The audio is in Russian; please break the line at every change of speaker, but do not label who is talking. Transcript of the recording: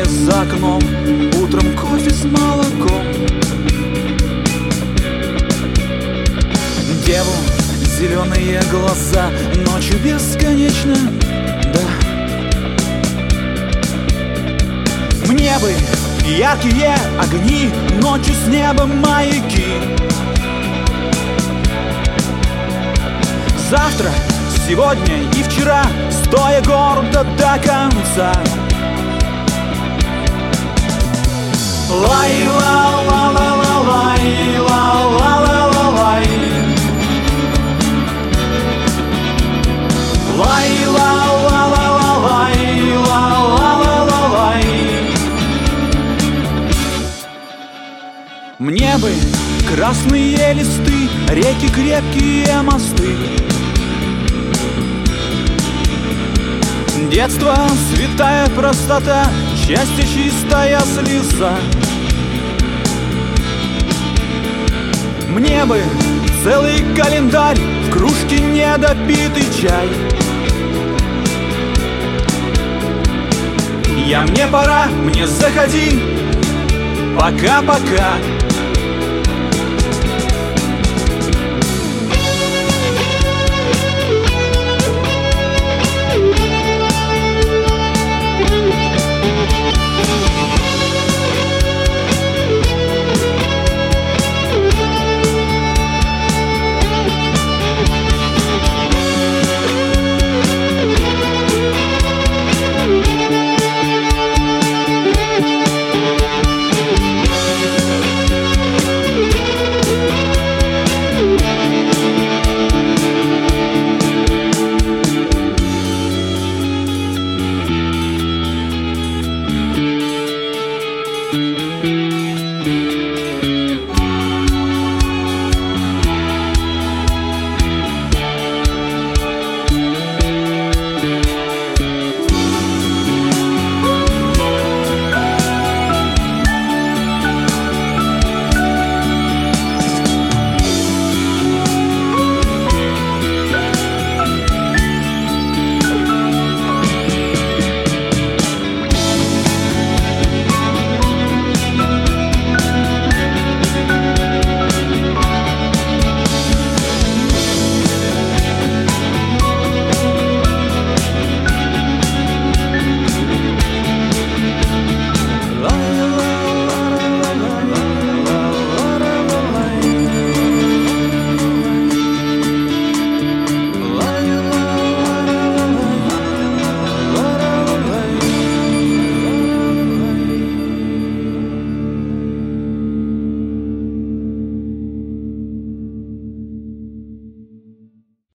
за окном, утром кофе с молоком. Деву, зеленые глаза, ночью бесконечно, да. Мне бы яркие огни, ночью с неба маяки. Завтра, сегодня и вчера, стоя гордо до конца. Лай-ла-ла-ла-ла-лай-ла-ла-ла-лай. Лай-ла-ла-ла-ла-лай-ла-ла-ла-лай. Мне бы красные листы, реки, крепкие мосты. Детство, святая простота, счастье, чистая слеза. Мне бы целый календарь, в кружке недопитый чай. Мне пора, мне заходи, пока-пока.